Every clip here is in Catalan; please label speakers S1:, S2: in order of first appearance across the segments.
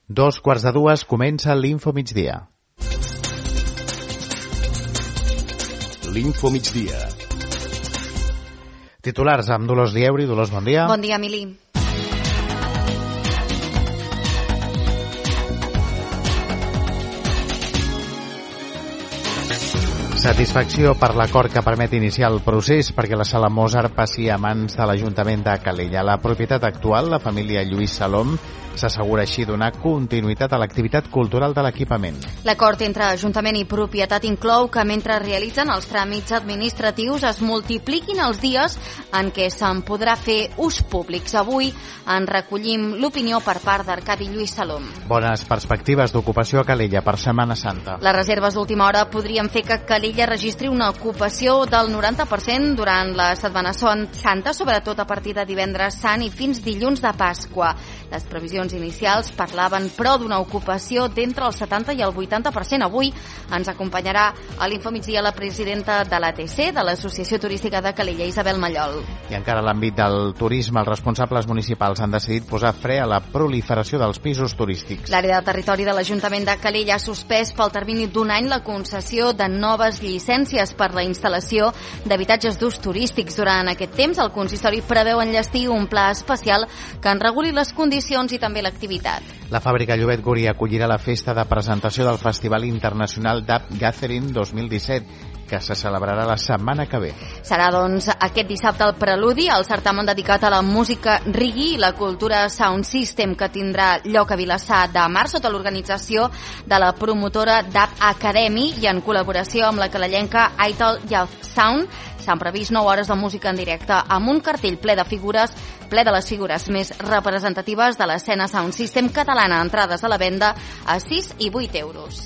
S1: 2:15 comença l'Info Migdia.
S2: L'Info Migdia.
S1: Titulars amb Dolors Lieuri. Dolors, bon dia.
S3: Bon dia, Emili.
S1: Satisfacció per l'acord que permet iniciar el procés perquè la Sala Mozart passi a mans de l'Ajuntament de Calella. La propietat actual, la família Lluís Salom, s'assegura així donar continuïtat a l'activitat cultural de l'equipament.
S3: L'acord entre Ajuntament i propietat inclou que mentre realitzen els tràmits administratius es multipliquin els dies en què se'n podrà fer ús públics. Avui en recollim l'opinió per part d'Arcadi Lluís Salom.
S1: Bones perspectives d'ocupació a Calella per Setmana Santa.
S3: Les reserves d'última hora podrien fer que Calella registri una ocupació del 90% durant la Setmana Santa, sobretot a partir de divendres sant i fins dilluns de Pasqua. Les previsions inicials parlaven, però, d'una ocupació d'entre el 70 i el 80%. Avui ens acompanyarà a l'Info Migdia la presidenta de l'ATC, de l'Associació Turística de Calella, Isabel Mallol.
S1: I encara a l'àmbit del turisme, els responsables municipals han decidit posar fre a la proliferació dels pisos turístics.
S3: L'àrea de territori de l'Ajuntament de Calella ha suspès pel termini d'un any la concessió de noves llicències per la instal·lació d'habitatges d'ús turístics. Durant aquest temps, el consistori preveu enllestir un pla especial que en reguli les condicions i també l'activitat.
S1: La fàbrica Llobet Guri acollirà la festa de presentació del Festival Internacional d'Ap Gathering 2017, que se celebrarà la setmana que ve.
S3: Serà, doncs, aquest dissabte el preludi al certamen dedicat a la música reggae i la cultura sound system, que tindrà lloc a Vilassar de Mar sota l'organització de la promotora d'Ap Academy i en col·laboració amb la calellenca Ital Youth Sound. S'han previst 9 hores de música en directe amb un cartell ple de les figures més representatives de l'escena sound system catalana. Entrades a la venda a 6 i 8 euros.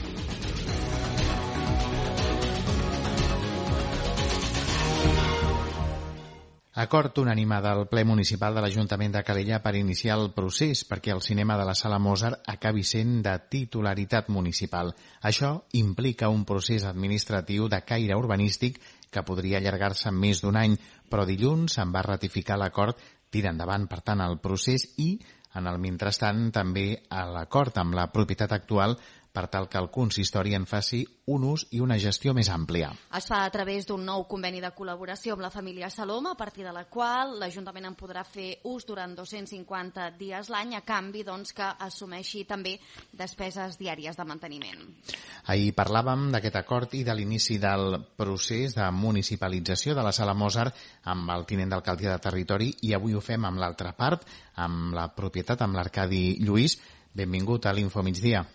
S1: Acord unànime del ple municipal de l'Ajuntament de Calella per iniciar el procés perquè el cinema de la Sala Mozart acabi sent de titularitat municipal. Això implica un procés administratiu de caire urbanístic que podria allargar-se més d'un any, però dilluns se'n va ratificar l'acord, tira endavant, per tant, el procés i, en el mentrestant, també l'acord amb la propietat actual per tal que el consistori en faci un ús i una gestió més àmplia.
S3: Es fa a través d'un nou conveni de col·laboració amb la família Salom, a partir de la qual l'Ajuntament en podrà fer ús durant 250 dies l'any, a canvi, doncs, que assumeixi també despeses diàries de manteniment.
S1: Ahir parlàvem d'aquest acord i de l'inici del procés de municipalització de la Sala Mozart amb el tinent d'alcaldia de territori, i avui ho fem amb l'altra part, amb la propietat, amb l'Arcadi Lluís. Benvingut a l'Info Migdia.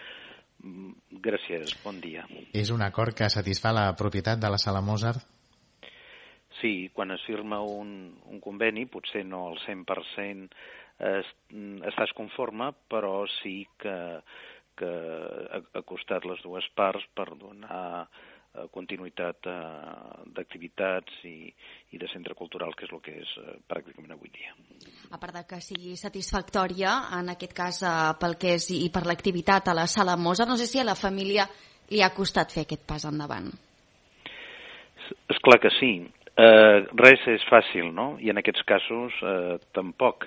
S4: Gràcies, bon dia.
S1: És un acord que satisfà la propietat de la Sala Mozart?
S4: Sí, quan es firma un conveni, potser no al 100% estàs conforme, però sí que ha costat les dues parts per donar continuïtat d'activitats i de centre cultural, que és el que és pràcticament avui dia.
S3: A part de que sigui satisfactòria, en aquest cas pel que és i per l'activitat a la Sala Mozart, no sé si a la família li ha costat fer aquest pas endavant.
S4: És clar que sí. Res és fàcil, no? I en aquests casos tampoc.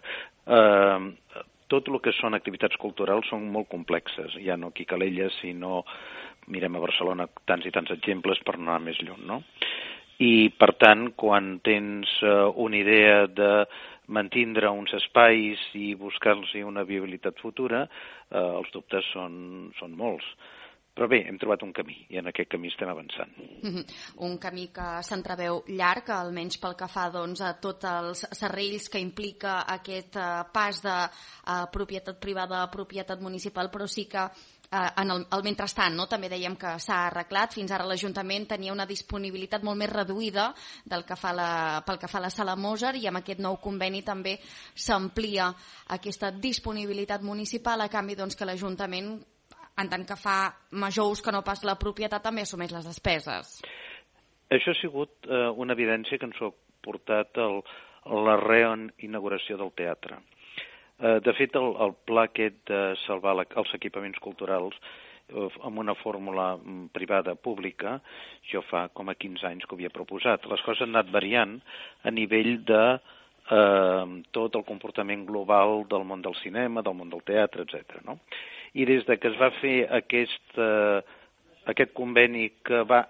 S4: Tot el que són activitats culturals són molt complexes, ja no aquí a Calella, sinó mirem a Barcelona tants i tants exemples per anar més lluny, no? I, per tant, quan tens una idea de mantindre uns espais i buscar-los una viabilitat futura, els dubtes són molts. Però bé, hem trobat un camí i en aquest camí estem avançant.
S3: Un camí que s'entreveu llarg, almenys pel que fa, doncs, a tots els serrells que implica aquest pas de propietat privada a propietat municipal, però sí que en el mentrestant, no? També dèiem que s'ha arreglat. Fins ara l'Ajuntament tenia una disponibilitat molt més reduïda pel que fa a la Sala Mozart, i amb aquest nou conveni també s'amplia aquesta disponibilitat municipal, a canvi, doncs, que l'Ajuntament, en tant que fa major ús que no pas la propietat, també assumeix les despeses.
S4: Això ha sigut una evidència que ens ha portat la reinauguració del teatre. De fet, el pla aquest de salvar els equipaments culturals amb una fórmula privada pública, jo fa com a 15 anys que ho havia proposat. Les coses han anat variant a nivell de tot el comportament global del món del cinema, del món del teatre, etc. No? I des de que es va fer aquest conveni que va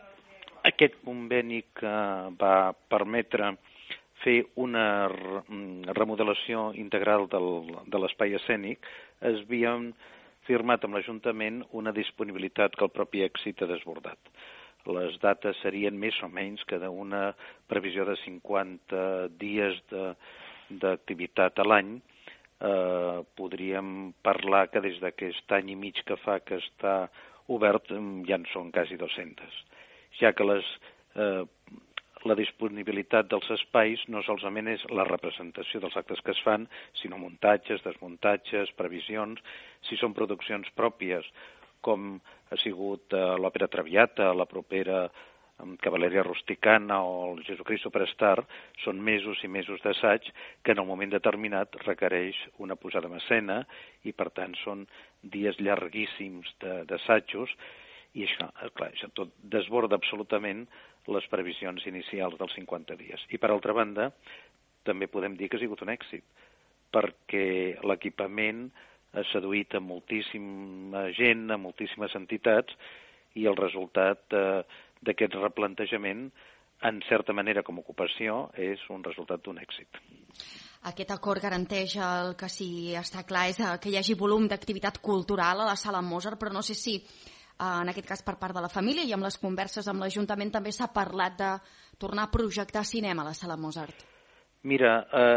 S4: permetre fer una remodelació integral de l'espai escènic, es havien firmat amb l'Ajuntament una disponibilitat que el propi èxit ha desbordat. Les dates serien més o menys que d'una previsió de 50 dies d'activitat a l'any. Podríem parlar que des d'aquest any i mig que fa que està obert ja en són quasi 200, ja que la disponibilitat dels espais no solament és la representació dels actes que es fan, sinó muntatges, desmuntatges, previsions, si són produccions pròpies, com ha sigut l'òpera Traviata, la propera Cavalleria Rusticana o el Jesucrist Superstar, són mesos i mesos d'assaig que en un moment determinat requereix una posada en escena i, per tant, són dies llarguíssims d'assajos i això, clar, això tot desborda absolutament les previsions inicials dels 50 dies. I, per altra banda, també podem dir que ha sigut un èxit, perquè l'equipament ha seduït a moltíssima gent, a moltíssimes entitats, i el resultat d'aquest replantejament, en certa manera com a ocupació, és un resultat d'un èxit.
S3: Aquest acord garanteix el que sí està clar és que hi hagi volum d'activitat cultural a la Sala Mozart, però no sé si en aquest cas per part de la família i amb les converses amb l'Ajuntament també s'ha parlat de tornar a projectar cinema a la Sala Mozart.
S4: Mira,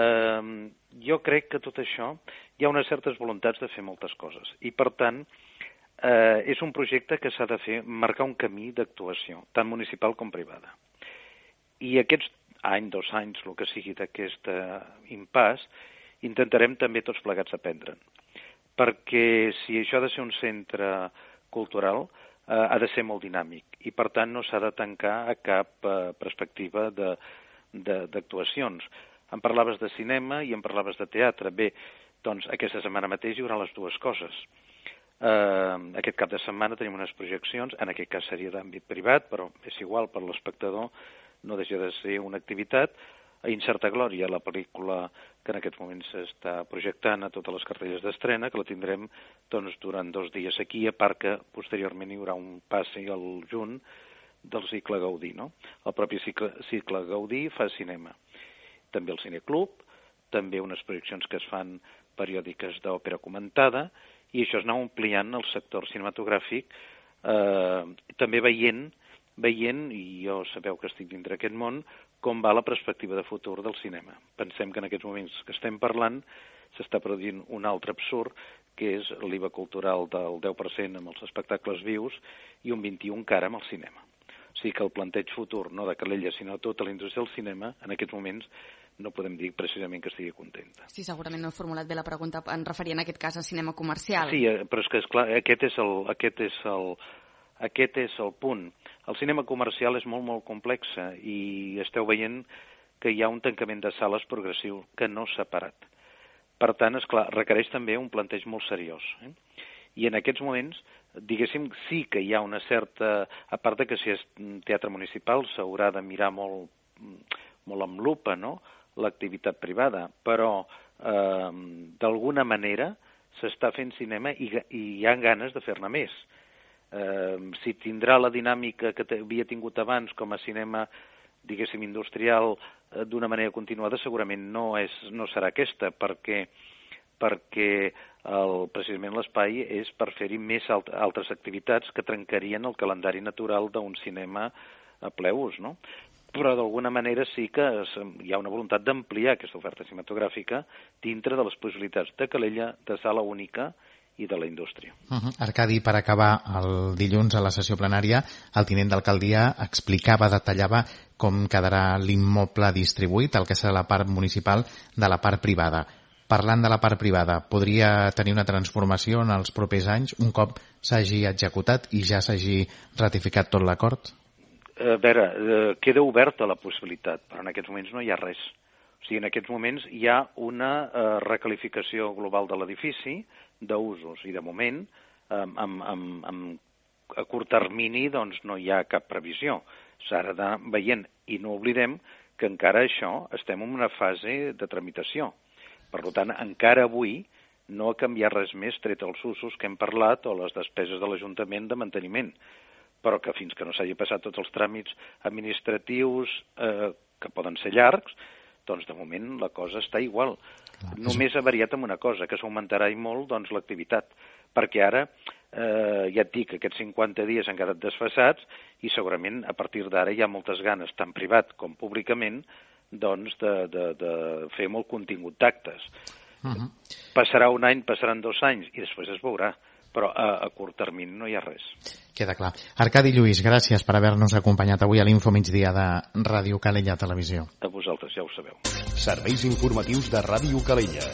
S4: jo crec que tot això hi ha unes certes voluntats de fer moltes coses i, per tant, és un projecte que s'ha de fer, marcar un camí d'actuació, tant municipal com privada. I aquests any, 2 anys, el que sigui d'aquest impàs, intentarem també tots plegats aprendre'n. Perquè si això ha de ser un centre cultural, ha de ser molt dinàmic i, per tant, no s'ha de tancar a cap perspectiva d'actuacions. Em parlaves de cinema i em parlaves de teatre. Bé, doncs aquesta setmana mateix hi haurà les dues coses. Aquest cap de setmana tenim unes projeccions, en aquest cas seria d'àmbit privat, però és igual, per l'espectador no deixa de ser una activitat. A Incerta Glòria, la pel·lícula que en aquests moments s'està projectant a totes les cartelles d'estrena, que la tindrem doncs, durant 2 dies aquí, a part que posteriorment hi haurà un passi al juny del cicle Gaudí, no? El propi cicle Gaudí fa cinema. També el Cineclub, també unes projeccions que es fan periòdiques d'òpera comentada, i això es anava ampliant el sector cinematogràfic, també veient, i jo sabeu que estic dintre aquest món, com va la perspectiva de futur del cinema. Pensem que en aquests moments que estem parlant s'està produint un altre absurd, que és l'IVA cultural del 10% amb els espectacles vius i un 21% encara amb el cinema. O sigui que el planteig futur, no de Calella, sinó tota la indústria del cinema, en aquests moments no podem dir precisament que estigui contenta.
S3: Sí, segurament no he formulat bé la pregunta en referir en aquest cas al cinema comercial.
S4: Sí, però és que, esclar, aquest és el punt. El cinema comercial és molt, molt complex i esteu veient que hi ha un tancament de sales progressiu que no s'ha parat. Per tant, esclar, requereix també un planteig molt seriós. I en aquests moments, diguéssim, sí que hi ha una certa... A part de que si és teatre municipal s'haurà de mirar molt amb lupa, no?, l'activitat privada, però d'alguna manera s'està fent cinema i hi ha ganes de fer-ne més. Si tindrà la dinàmica que havia tingut abans com a cinema, diguéssim, industrial d'una manera continuada, segurament no serà aquesta, perquè precisament l'espai és per fer-hi més altres activitats que trencarien el calendari natural d'un cinema a ple ús, no? Però d'alguna manera sí que hi ha una voluntat d'ampliar aquesta oferta cinematogràfica dintre de les possibilitats de Calella, de sala única i de la indústria.
S1: Arcadi, per acabar, el dilluns a la sessió plenària, el tinent d'alcaldia detallava com quedarà l'immoble distribuït, el que serà la part municipal de la part privada. Parlant de la part privada, podria tenir una transformació en els propers anys, un cop s'hagi executat i ja s'hagi ratificat tot l'acord?
S4: A veure, queda oberta la possibilitat, però en aquests moments no hi ha res. O sigui, en aquests moments hi ha una recalificació global de l'edifici, d'usos, i de moment, a curt termini, doncs no hi ha cap previsió. S'ha d'anar veient, i no oblidem que encara això estem en una fase de tramitació. Per tant, encara avui no ha canviat res més tret els usos que hem parlat o les despeses de l'Ajuntament de manteniment, però que fins que no s'hagi passat tots els tràmits administratius que poden ser llargs, doncs de moment la cosa està igual. Només ha variat amb una cosa, que s'augmentarà i molt doncs, l'activitat, perquè ara, ja et dic, aquests 50 dies han quedat desfasats i segurament a partir d'ara hi ha moltes ganes, tant privat com públicament, doncs, de fer molt contingut d'actes. Passarà un any, passaran 2 anys i després es veurà, però a curt termini no hi ha res.
S1: Queda clar. Arcadi Lluís, gràcies per haver-nos acompanyat avui a l'Info Migdia de Ràdio Calella Televisió.
S4: A vosaltres, ja ho sabeu.
S2: Serveis informatius de Ràdio Calella.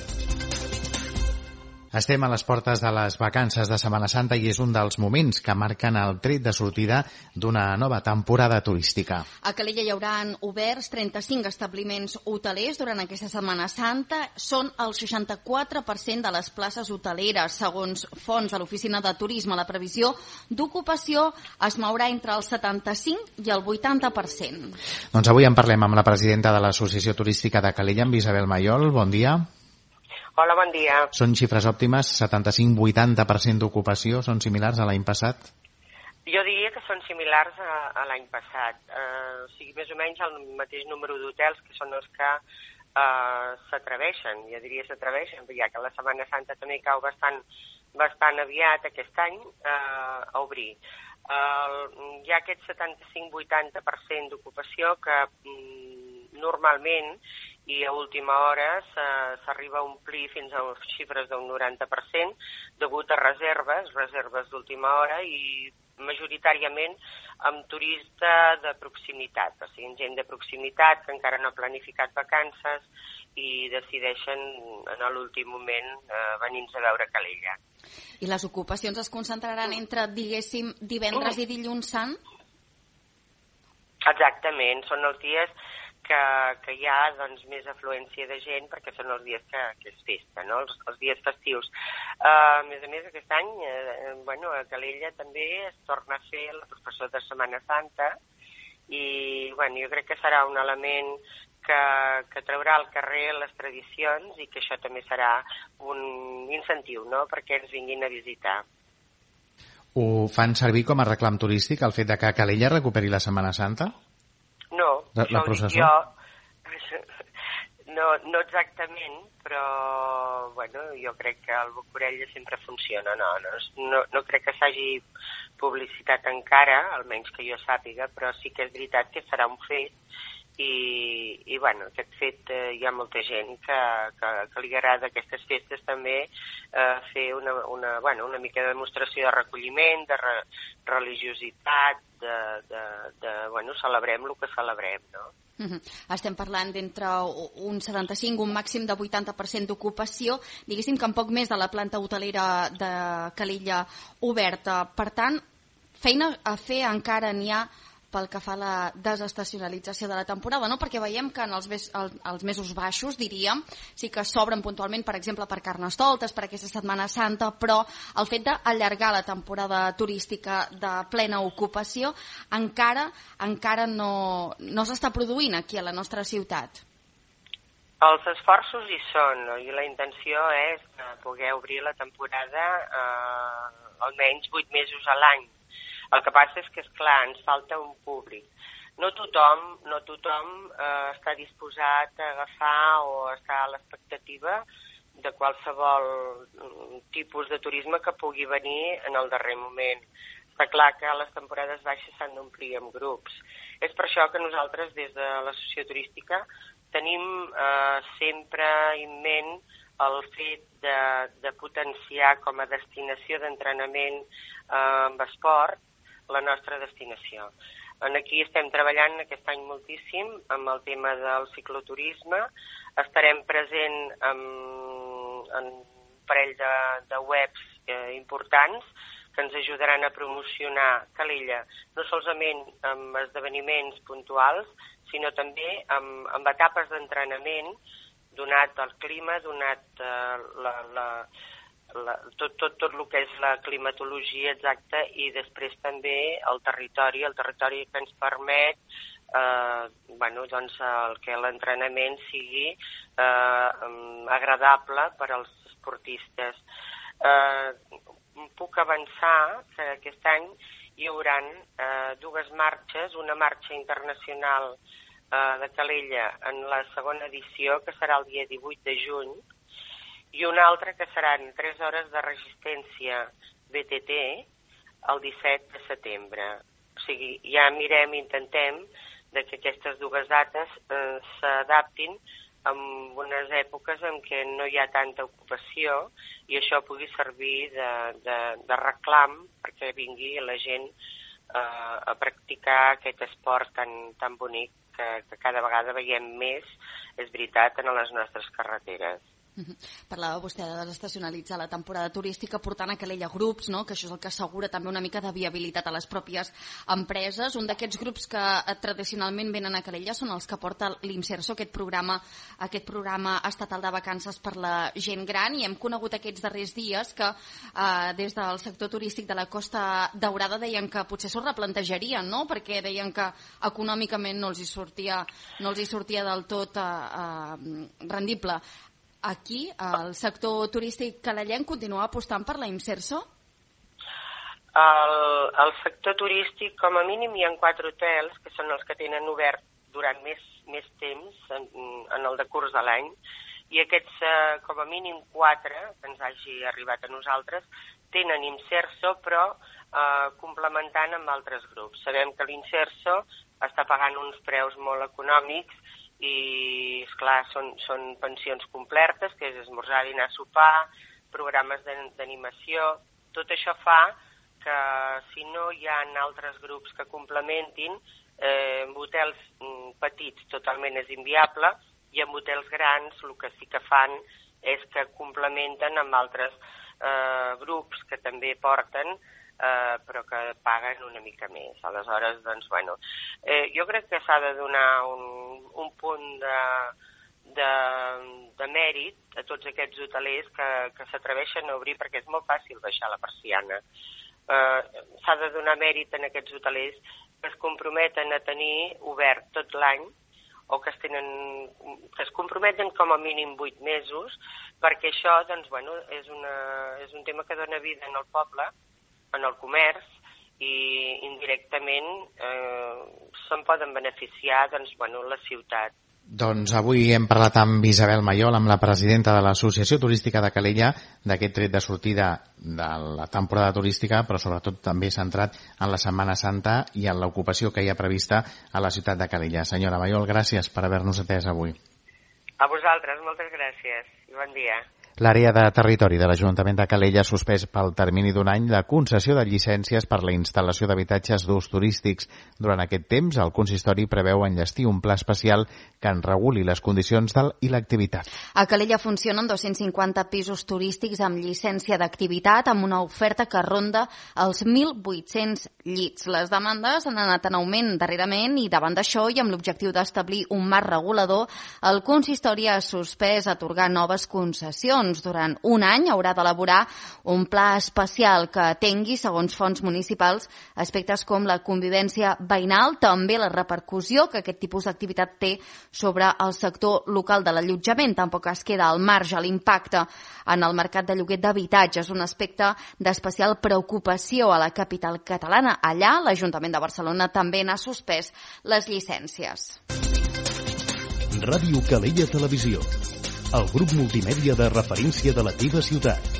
S1: Estem a les portes de les vacances de Setmana Santa i és un dels moments que marquen el tret de sortida d'una nova temporada turística.
S3: A Calella hi haurà oberts 35 establiments hotelers durant aquesta Setmana Santa. Són el 64% de les places hoteleres. Segons fonts de l'Oficina de Turisme, la previsió d'ocupació es mourà entre el 75 i el 80%.
S1: Doncs avui en parlem amb la presidenta de l'Associació Turística de Calella, amb Isabel Mayol. Bon dia.
S5: Hola, bon dia.
S1: Són xifres òptimes, 75-80% d'ocupació, són similars a l'any passat?
S5: Jo diria que són similars a l'any passat. O sigui, més o menys el mateix número d'hotels que són els que s'atreveixen, jo diria s'atreveixen, ja que la Setmana Santa també cau bastant aviat aquest any a obrir. Hi ha aquest 75-80% d'ocupació que normalment i a última hora s'arriba a omplir fins a xifres d'un 90% degut a reserves d'última hora i majoritàriament amb turista de proximitat, o sigui, gent de proximitat que encara no ha planificat vacances i decideixen en l'últim moment venir-nos a veure Calella.
S3: I les ocupacions es concentraran entre, diguéssim, divendres i dilluns sant?
S5: Exactament, són els dies que hi ha doncs, més afluència de gent perquè són els dies que és festa, no? Els dies festius. A més, aquest any a Calella també es torna a fer la processó de Setmana Santa i jo crec que serà un element que traurà al carrer les tradicions i que això també serà un incentiu, no?, perquè ens vinguin a visitar.
S1: Ho fan servir com a reclam turístic el fet de que Calella recuperi la Setmana Santa?
S5: No,
S1: la processó?
S5: No exactament, però jo crec que el Bocorella sempre funciona. No crec que s'hagi publicitat encara, almenys que jo sàpiga, però sí que és veritat que serà un fet i aquest fet hi ha molta gent que li agrada aquestes festes també fer una mica de demostració de recolliment, de religiositat, celebrem el que celebrem, no?
S3: Estem parlant d'entre un 75, un màxim de 80% d'ocupació, diguéssim que en poc més de la planta hotelera de Calella oberta. Per tant, feina a fer encara n'hi ha pel que fa a la desestacionalització de la temporada, no? Perquè veiem que en els mesos baixos, diríem, sí que s'obren puntualment, per exemple, per Carnestoltes, per aquesta Setmana Santa, però el fet d'allargar la temporada turística de plena ocupació encara no s'està produint aquí a la nostra ciutat.
S5: Els esforços hi són, no? I la intenció és poder obrir la temporada almenys 8 mesos a l'any. El que passa és que, esclar, ens falta un públic. No tothom està disposat a agafar o està a l'expectativa de qualsevol tipus de turisme que pugui venir en el darrer moment. Està clar que les temporades baixes s'han d'omplir amb grups. És per això que nosaltres, des de l'associació turística, tenim sempre en ment el fet de potenciar com a destinació d'entrenament amb esport la nostra destinació. Aquí estem treballant aquest any moltíssim amb el tema del cicloturisme. Estarem present en un parell de webs importants que ens ajudaran a promocionar Calella, no solament amb esdeveniments puntuals, sinó també amb etapes d'entrenament, donat el clima, donat tot el que és la climatologia exacta i després també el territori que ens permet el que l'entrenament sigui agradable per als esportistes. Puc avançar que aquest any hi haurà dues marxes, una marxa internacional de Calella en la segona edició, que serà el dia 18 de juny, i una altra que seran 3 hores de resistència BTT el 17 de setembre. O sigui, ja intentem que aquestes dues dates s'adaptin en unes èpoques en què no hi ha tanta ocupació i això pugui servir de reclam perquè vingui la gent a practicar aquest esport tan bonic que cada vegada veiem més, és veritat, en les nostres carreteres.
S3: Parlava vostè de desestacionalitzar la temporada turística portant a Calella grups, no? Que això és el que assegura també una mica de viabilitat a les pròpies empreses. Un d'aquests grups que tradicionalment venen a Calella són els que porta l'Inserso, aquest programa estatal de vacances per la gent gran, i hem conegut aquests darrers dies que des del sector turístic de la Costa Daurada deien que potser s'ho replantejarien, no? Perquè deien que econòmicament no els hi sortia del tot rendible. Aquí, el sector turístic calellenc continua apostant per la Inserso?
S5: El sector turístic, com a mínim, hi ha 4 hotels, que són els que tenen obert durant més temps en el decurs de l'any, i aquests, com a mínim 4, que ens hagi arribat a nosaltres, tenen Inserso, però complementant amb altres grups. Sabem que l'Inserso està pagant uns preus molt econòmics, i, esclar, són pensions completes, que és esmorzar, dinar, sopar, programes d'animació. Tot això fa que, si no hi ha altres grups que complementin, en hotels petits totalment és inviable, i en hotels grans el que sí que fan és que complementen amb altres grups que també porten, però que paguen una mica més. Aleshores, jo crec que s'ha de donar un punt de mèrit a tots aquests hotelers que s'atreveixen a obrir, perquè és molt fàcil baixar la persiana. S'ha de donar mèrit a aquests hotelers que es comprometen a tenir obert tot l'any, o que es comprometen com a mínim 8 mesos, perquè això és un tema que dona vida en el poble, en el comerç, i indirectament se'n poden beneficiar la ciutat.
S1: Doncs avui hem parlat amb Isabel Mayol, amb la presidenta de l'Associació Turística de Calella, d'aquest tret de sortida de la temporada turística, però sobretot també centrat en la Setmana Santa i en l'ocupació que hi ha prevista a la ciutat de Calella. Senyora Mayol, gràcies per haver-nos atès avui.
S5: A vosaltres, moltes gràcies i bon dia.
S1: L'àrea de territori de l'Ajuntament de Calella ha suspès pel termini d'un any la concessió de llicències per la instal·lació d'habitatges d'ús turístics. Durant aquest temps, el consistori preveu enllestir un pla especial que en reguli les condicions i l'activitat.
S3: A Calella funcionen 250 pisos turístics amb llicència d'activitat, amb una oferta que ronda els 1.800 llits. Les demandes han anat en augment darrerament i davant d'això i amb l'objectiu d'establir un marc regulador, el consistori ha suspès atorgar noves concessions. Durant un any haurà d'elaborar un pla especial que atengui, segons fonts municipals, aspectes com la convivència veïnal, també la repercussió que aquest tipus d'activitat té sobre el sector local de l'allotjament. Tampoc es queda al marge l'impacte en el mercat de lloguer d'habitatges, un aspecte d'especial preocupació a la capital catalana. Allà, l'Ajuntament de Barcelona també n'ha suspès les llicències.
S2: Ràdio Calella Televisió, el grup multimèdia de referència de la teva ciutat.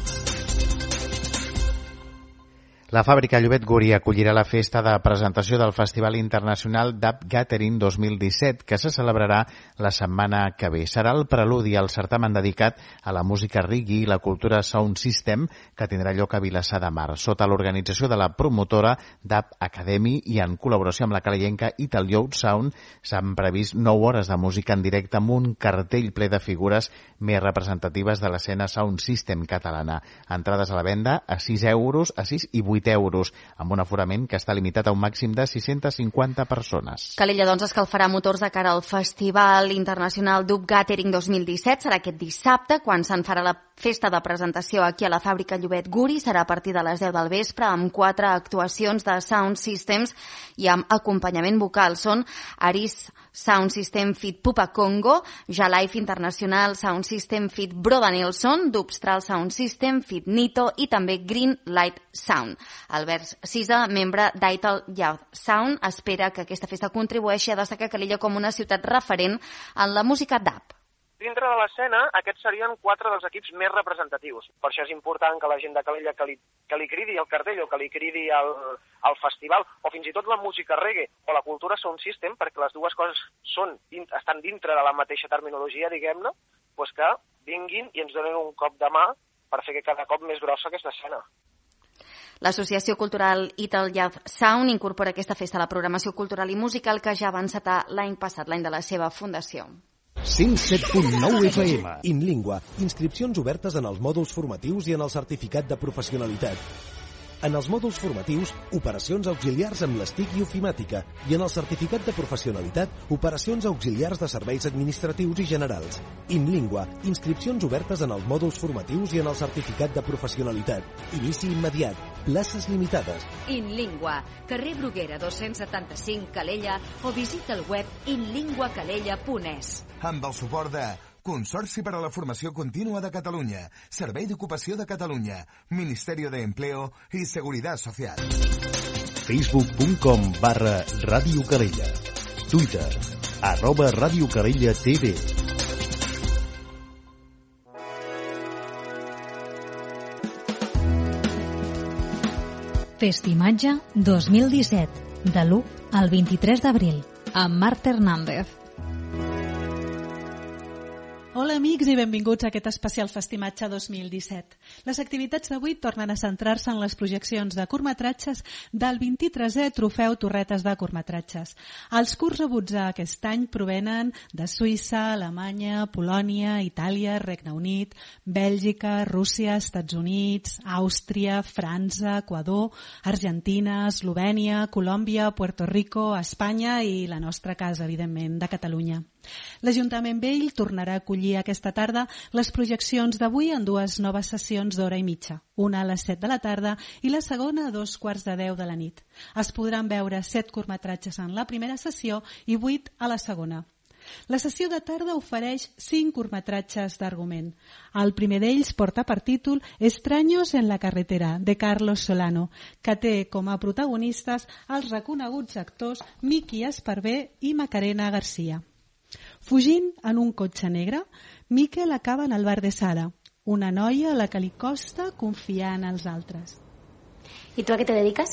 S1: La fàbrica Llobet Guri acollirà la festa de presentació del Festival Internacional d'App Gathering 2017, que se celebrarà la setmana que ve. Serà el preludi al certamen dedicat a la música reggae i la cultura sound system, que tindrà lloc a Vilassar de Mar, sota l'organització de la promotora d'App Academy, i en col·laboració amb la calellenca Ital Youth Sound s'han previst 9 hores de música en directe amb un cartell ple de figures més representatives de l'escena sound system catalana. Entrades a la venda a 6 euros, a 6 i 8 8 euros, amb un aforament que està limitat a un màxim de 650 persones.
S3: Calella, doncs, escalfarà motors de cara al Festival Internacional Dub Gathering 2017. Serà aquest dissabte, quan se'n farà la festa de presentació aquí a la fàbrica Llobet Guri. Serà a partir de les 10 del vespre, amb 4 actuacions de Sound Systems i amb acompanyament vocal. Són Aris Sound System Fit Pupa Congo, Jalife Internacional Sound System Fit Broda Nilsson, Dubstral Sound System Fit Nito i també Green Light Sound. Albert Cisa, membre d'Ital Youth Sound, espera que aquesta festa contribueixi a destacar Calella com una ciutat referent en la música dub.
S6: Dintre de l'escena, aquests serien 4 dels equips més representatius. Per això és important que la gent de Calella que li cridi el cartell o que li cridi el festival, o fins i tot la música reggae o la cultura sound system, perquè les dues coses estan dintre de la mateixa terminologia, diguem-ne, doncs que vinguin i ens donen un cop de mà per fer que cada cop més grossa aquesta escena.
S3: L'Associació Cultural Ital Youth Sound incorpora aquesta festa a la programació cultural i musical que ja va encetar l'any passat, l'any de la seva fundació.
S2: 107.9 FM.
S7: InLingua. Inscripcions obertes en els mòduls formatius i en el certificat de professionalitat. En els mòduls formatius, operacions auxiliars amb les TIC i ofimàtica, i en el certificat de professionalitat, operacions auxiliars de serveis administratius i generals. InLingua. Inscripcions obertes en els mòduls formatius i en el certificat de professionalitat. Inici immediat. Places limitades.
S8: InLingua. Carrer Bruguera 275 Calella o visita el web inlinguacalella.es.
S9: Amb el suport de Consorci per a la Formació Contínua de Catalunya, Servei d'Ocupació de Catalunya, Ministerio de Empleo i Seguridad Social.
S2: Facebook.com/Ràdio Calella. Twitter, @Ràdio Calella TV.
S10: Festimatge 2017, de l'1 al 23 d'abril, amb Marta Hernández.
S11: Hola amics i benvinguts a aquest especial Festimatge 2017. Les activitats d'avui tornen a centrar-se en les projeccions de curtmetratges del 23è Trofeu Torretes de Curtmetratges. Els curts rebuts aquest any provenen de Suïssa, Alemanya, Polònia, Itàlia, Regne Unit, Bèlgica, Rússia, Estats Units, Àustria, França, Equador, Argentina, Eslovènia, Colòmbia, Puerto Rico, Espanya i la nostra casa, evidentment, de Catalunya. L'Ajuntament Vell tornarà a acollir aquesta tarda les projeccions d'avui en 2 noves sessions d'hora i mitja, una a les 7 de la tarda i la segona a 2:15 de la nit. Es podran veure 7 curtmetratges en la primera sessió i 8 a la segona. La sessió de tarda ofereix 5 curtmetratges d'argument. El primer d'ells porta per títol Extraños en la carretera, de Carlos Solano, que té com a protagonistes els reconeguts actors Miki Esparvé i Macarena Garcia. Fugint en un cotxe negre, Miquel acaba en el bar de Sara, una noia a la que li costa confiar en els altres.
S12: ¿Y tú a qué te dedicas?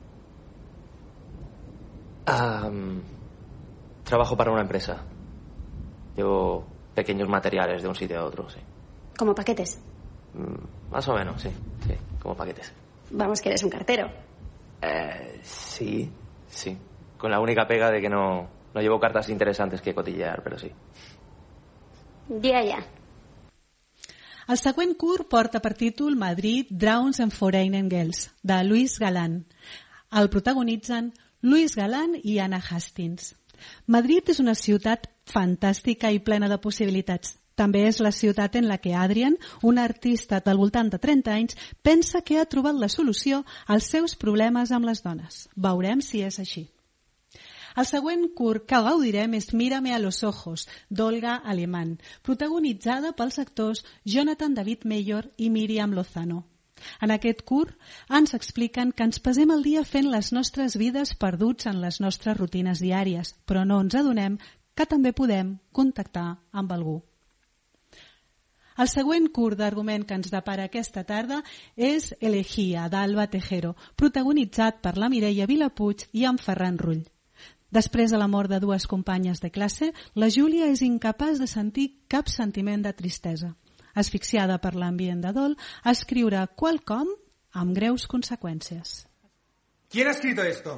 S13: Trabajo para una empresa. Llevo pequeños materiales de un sitio a otro, sí.
S12: ¿Como paquetes?
S13: Más o menos, sí, como paquetes.
S12: Vamos, que eres un cartero.
S13: Sí. Con la única pega de que no llevo cartas interesantes que cotillear, però sí.
S12: Ja.
S11: El següent curt porta per títol Madrid, Drowns and Foreign Girls, de Luis Galán. El protagonitzen Luis Galán i Anna Hastings. Madrid és una ciutat fantàstica i plena de possibilitats. També és la ciutat en la que Adrian, un artista del voltant de 30 anys, pensa que ha trobat la solució als seus problemes amb les dones. Veurem si és així. El següent curt que gaudirem és Mírame a los ojos, d'Olga Alemán, protagonitzada pels actors Jonathan David Mayor i Míriam Lozano. En aquest curt ens expliquen que ens passem el dia fent les nostres vides perduts en les nostres rutines diàries, però no ens adonem que també podem contactar amb algú. El següent curt d'argument que ens depara aquesta tarda és Elegía, d'Alba Tejero, protagonitzat per la Mireia Vilapuig i en Ferran Rull. Després de la mort de 2 companyes de classe, la Júlia és incapaç de sentir cap sentiment de tristesa. Asfixiada per l'ambient de dol, escriurà quelcom amb greus conseqüències.
S14: ¿Quién ha escrito esto?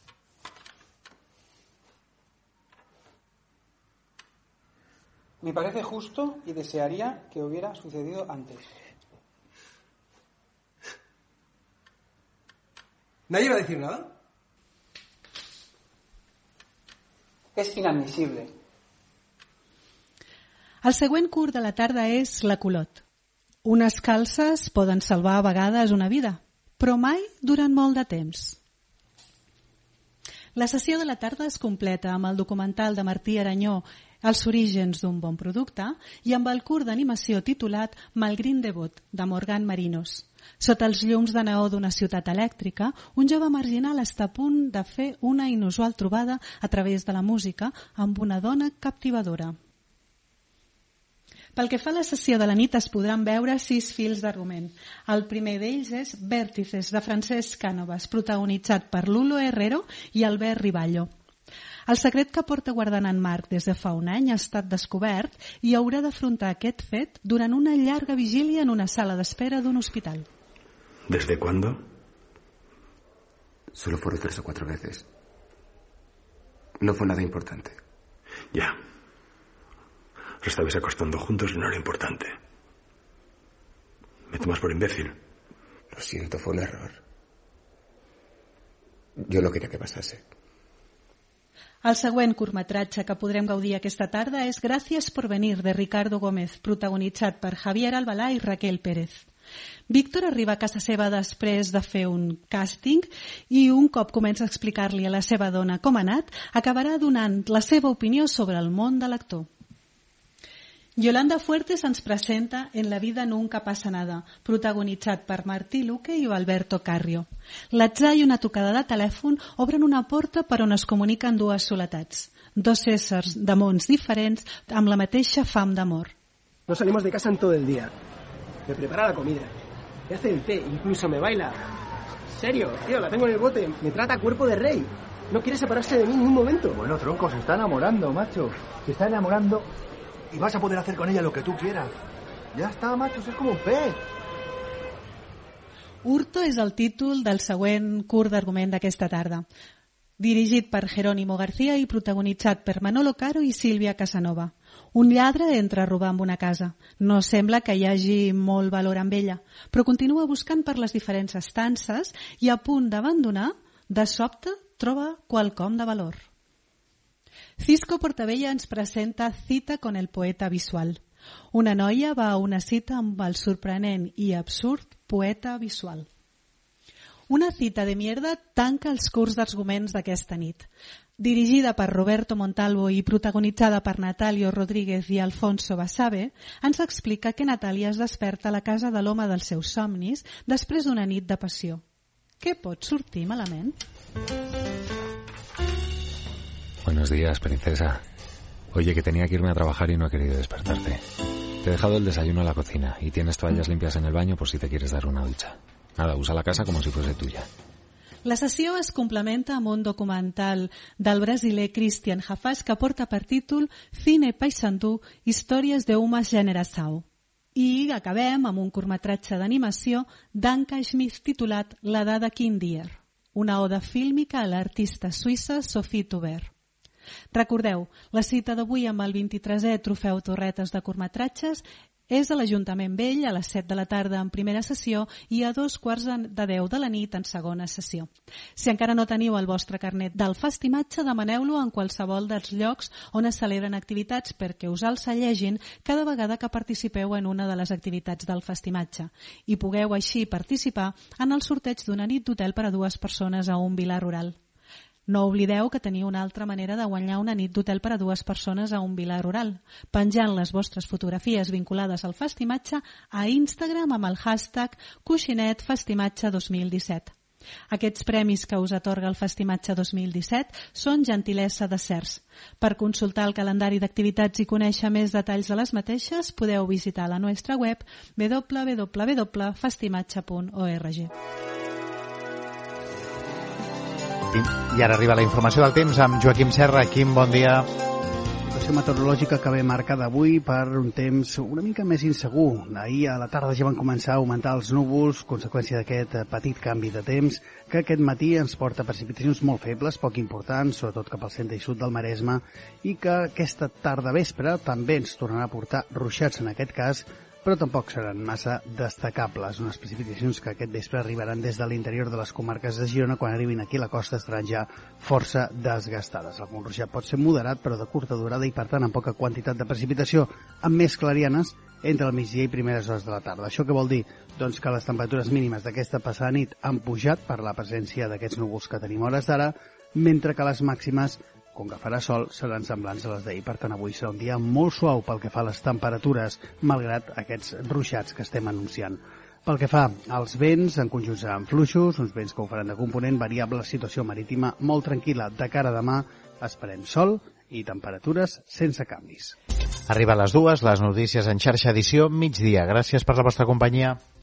S14: Me parece justo y desearía que hubiera sucedido antes. ¿Nadie va a decir nada? És inadmissible.
S11: El següent curt de la tarda és La Culot. Unes calces poden salvar a vegades una vida, però mai durant molt de temps. La sessió de la tarda es completa amb el documental de Martí Aranyó Els orígens d'un bon producte i amb el curt d'animació titulat Malgrin Devot, de Morgan Marinos. Sota els llums de neó d'una ciutat elèctrica, un jove marginal està a punt de fer una inusual trobada a través de la música amb una dona captivadora. Pel que fa a la sessió de la nit es podran veure 6 fils d'argument. El primer d'ells és Vèrtices, de Francesc Cànovas, protagonitzat per Lulo Herrero i Albert Riballo. El secret que porta guardant en Marc des de fa un any ha estat descobert i haurà d'afrontar aquest fet durant una llarga vigília en una sala d'espera d'un hospital.
S15: ¿Desde cuándo?
S16: Solo fueron 3 o 4 veces. No fue nada importante.
S15: Ya. Os estabais acostando juntos y no era importante. ¿Me tomas por imbécil?
S16: Lo siento, fue un error. Yo no quería que pasase.
S11: El següent curtmetratge que podrem gaudir aquesta tarda és Gràcies por venir, de Ricardo Gómez, protagonitzat per Javier Albalà i Raquel Pérez. Víctor arriba a casa seva després de fer un càsting i un cop comença a explicar-li a la seva dona com ha anat, acabarà donant la seva opinió sobre el món de l'actor. Yolanda Fuertes ens presenta En la vida nunca pasa nada, protagonitzat per Martí Luque i Alberto Carrio. L'atzar i una tocada de telèfon obren una porta per on es comuniquen dues soletats, dos éssers de mons diferents amb la mateixa fam d'amor.
S17: No salimos de casa en todo el día. Me prepara la comida, me hace el té, incluso me baila. Serio, tío, la tengo en el bote, me trata a cuerpo de rey. No quiere separarse de mí ni un momento.
S18: Bueno, tronco, se está enamorando, macho. Se está enamorando y vas a poder hacer con ella lo que tú quieras. Ya está, macho, es como un pez.
S11: Hurto és el títol del següent curt d'argument d'aquesta tarda. Dirigit per Jerónimo García i protagonitzat per Manolo Caro i Sílvia Casanova. Un lladre entra a robar amb una casa. No sembla que hi hagi molt valor amb ella, però continua buscant per les diferents estances i a punt d'abandonar, de sobte troba quelcom de valor. Cisco Portabella ens presenta Cita con el poeta visual. Una noia va a una cita amb el sorprenent i absurd poeta visual. Una cita de mierda tanca els curts d'arguments d'aquesta nit. Dirigida per Roberto Montalvo i protagonitzada per Natalio Rodríguez i Alfonso Basabe, ens explica que Natàlia es desperta a la casa de l'home dels seus somnis després d'una nit de passió. Què pot sortir malament?
S19: Buenos días, princesa. Oye, que tenía que irme a trabajar y no he querido despertarte. Te he dejado el desayuno en la cocina y tienes toallas limpias en el baño por si te quieres dar una ducha. Nada, usa la casa como si fuese tuya.
S11: La sessió es complementa amb un documental del brasiler Christian Hafas que porta per títol Cine Paisandú, històries d'uma generação. I acabem amb un curtmetratge d'animació d'Anka Schmidt titulat La dada Kindier, una oda fílmica a l'artista suïssa Sophie Toubert. Recordeu, la cita d'avui amb el 23è Trofeu Torretes de curtmetratges és a l'Ajuntament Vell a les 7 de la tarda en primera sessió i a 9:45 de la nit en segona sessió. Si encara no teniu el vostre carnet del festimatge, demaneu-lo en qualsevol dels llocs on es celebren activitats perquè us el cellegin cada vegada que participeu en una de les activitats del festimatge i pugueu així participar en el sorteig d'una nit d'hotel per a 2 persones a un vilar rural. No oblideu que teniu una altra manera de guanyar una nit d'hotel per a 2 persones a un vilar rural, penjant les vostres fotografies vinculades al festimatge a Instagram amb el hashtag Coixinetfestimatge 2017. Aquests premis que us atorga el Festimatge 2017 són gentilesa de Cercs. Per consultar el calendari d'activitats i conèixer més detalls de les mateixes, podeu visitar la nostra web www.festimatge.org.
S1: I ara arriba la informació del temps amb Joaquim Serra. Quim, bon dia.
S20: La situació meteorològica que ve marcada avui per un temps una mica més insegur. Ahir a la tarda ja van començar a augmentar els núvols, conseqüència d'aquest petit canvi de temps, que aquest matí ens porta precipitacions molt febles, poc importants, sobretot cap al centre i sud del Maresme, i que aquesta tarda vespre també ens tornarà a portar ruixats, en aquest cas, però tampoc seran massa destacables. Unes precipitacions que aquest vespre arribaran des de l'interior de les comarques de Girona. Quan arribin aquí a la costa estaran ja força desgastades. Algun ruixat pot ser moderat, però de curta durada i, per tant, amb poca quantitat de precipitació, amb més clarianes entre el migdia i primeres hores de la tarda. Això què vol dir? Doncs que les temperatures mínimes d'aquesta passada nit han pujat per la presència d'aquests núvols que tenim hores d'ara, mentre que les màximes, com que farà sol, seran semblants a les d'ahir. Per tant, avui serà un dia molt suau pel que fa a les temperatures, malgrat aquests ruixats que estem anunciant. Pel que fa als vents, en conjunt seran fluixos, uns vents que ho faran de component variable, situació marítima molt tranquil·la. De cara a demà esperem sol i temperatures sense canvis.
S1: Arriba a les 2, les notícies en xarxa edició migdia. Gràcies per la vostra companyia.